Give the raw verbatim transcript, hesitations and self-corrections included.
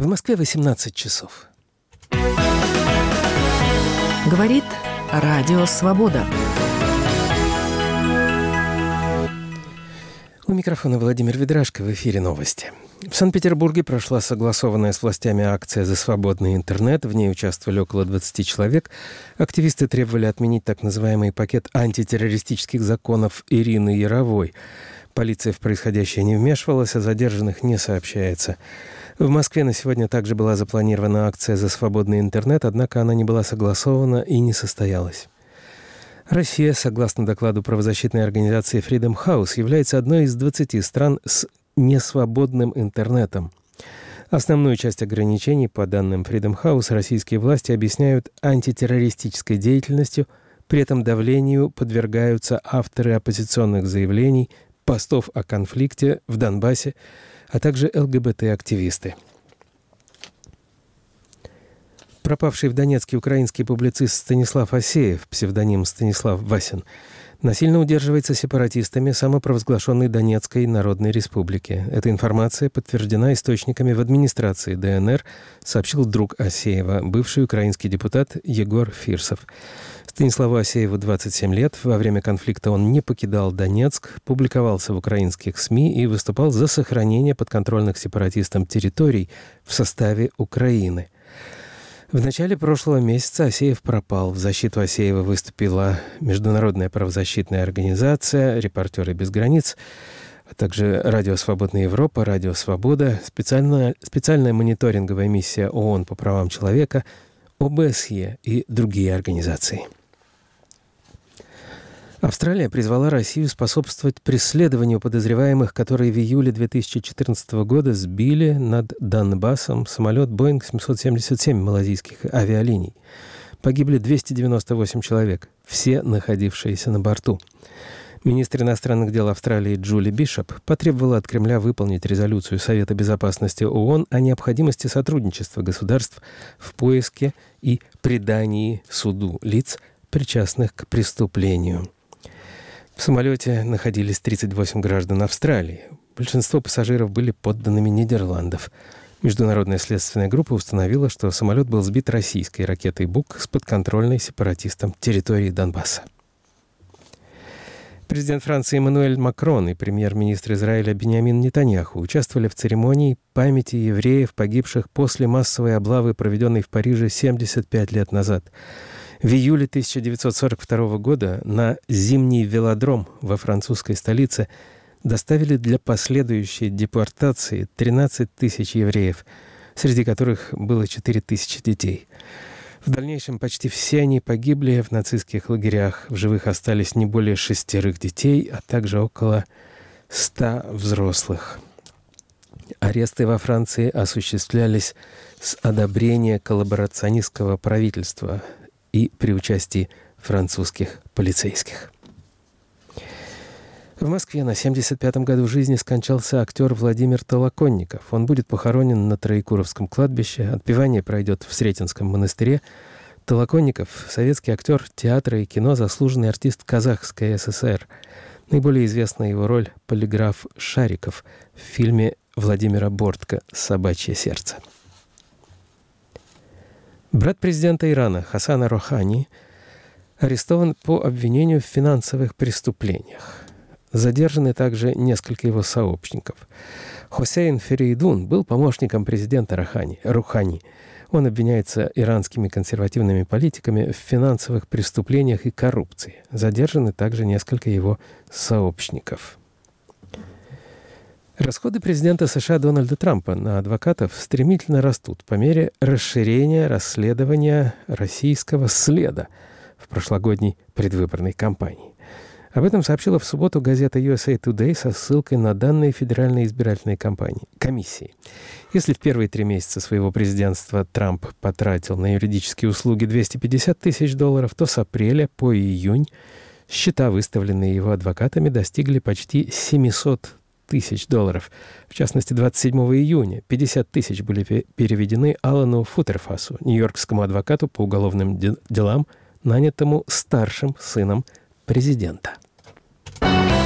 В Москве восемнадцать часов. Говорит Радио Свобода. У микрофона Владимир Ведрашко, в эфире новости. В Санкт-Петербурге прошла согласованная с властями акция «За свободный интернет». В ней участвовали около двадцати человек. Активисты требовали отменить так называемый пакет антитеррористических законов Ирины Яровой. Полиция в происходящее не вмешивалась, о задержанных не сообщается. В Москве на сегодня также была запланирована акция «За свободный интернет», однако она не была согласована и не состоялась. Россия, согласно докладу правозащитной организации Freedom House, является одной из двадцати стран с несвободным интернетом. Основную часть ограничений, по данным Freedom House, российские власти объясняют антитеррористической деятельностью, при этом давлению подвергаются авторы оппозиционных заявлений, постов о конфликте в Донбассе, а также ЛГБТ-активисты. Пропавший в Донецке украинский публицист Станислав Асеев, псевдоним Станислав Васин, насильно удерживается сепаратистами самопровозглашенной Донецкой Народной Республики. Эта информация подтверждена источниками в администрации ДНР, сообщил друг Асеева, бывший украинский депутат Егор Фирсов. Станиславу Асееву двадцать семь лет. Во время конфликта он не покидал Донецк, публиковался в украинских СМИ и выступал за сохранение подконтрольных сепаратистам территорий в составе Украины. В начале прошлого месяца Асеев пропал. В защиту Асеева выступила Международная правозащитная организация «Репортеры без границ», а также Радио Свободная Европа, Радио Свобода, специальная, специальная мониторинговая миссия ООН по правам человека, ОБСЕ и другие организации. Австралия призвала Россию способствовать преследованию подозреваемых, которые в июле две тысячи четырнадцатого года сбили над Донбассом самолет Боинг семьсот семьдесят семь малайзийских авиалиний. Погибли двести девяносто восемь человек, все находившиеся на борту. Министр иностранных дел Австралии Джули Бишоп потребовала от Кремля выполнить резолюцию Совета безопасности ООН о необходимости сотрудничества государств в поиске и предании суду лиц, причастных к преступлению. В самолете находились тридцать восемь граждан Австралии. Большинство пассажиров были подданными Нидерландов. Международная следственная группа установила, что самолет был сбит российской ракетой «Бук» с подконтрольной сепаратистам территории Донбасса. Президент Франции Эммануэль Макрон и премьер-министр Израиля Биньямин Нетаньяху участвовали в церемонии памяти евреев, погибших после массовой облавы, проведенной в Париже семьдесят пять лет назад. В июле тысяча девятьсот сорок второго года на зимний велодром во французской столице доставили для последующей депортации тринадцать тысяч евреев, среди которых было четыре тысячи детей. В дальнейшем почти все они погибли в нацистских лагерях. В живых остались не более шестерых детей, а также около ста взрослых. Аресты во Франции осуществлялись с одобрения коллаборационистского правительства и при участии французских полицейских. В Москве на семьдесят пятом году жизни скончался актер Владимир Толоконников. Он будет похоронен на Троекуровском кладбище. Отпевание пройдет в Сретенском монастыре. Толоконников – советский актер театра и кино, заслуженный артист Казахской ССР. Наиболее известна его роль полиграф Шариков в фильме Владимира Бортко «Собачье сердце». Брат президента Ирана Хасан Рохани арестован по обвинению в финансовых преступлениях. Задержаны также несколько его сообщников. Хосейн Ферейдун был помощником президента Рохани, Рухани. Он обвиняется иранскими консервативными политиками в финансовых преступлениях и коррупции. Задержаны также несколько его сообщников. Расходы президента США Дональда Трампа на адвокатов стремительно растут по мере расширения расследования российского следа в прошлогодней предвыборной кампании. Об этом сообщила в субботу газета ю эс эй Today со ссылкой на данные Федеральной избирательной кампании, комиссии. Если в первые три месяца своего президентства Трамп потратил на юридические услуги двести пятьдесят тысяч долларов, то с апреля по июнь счета, выставленные его адвокатами, достигли почти семьсот тысяч долларов. В частности, двадцать седьмого июня пятьдесят тысяч были переведены Алану Футерфасу, нью-йоркскому адвокату по уголовным делам, нанятому старшим сыном президента.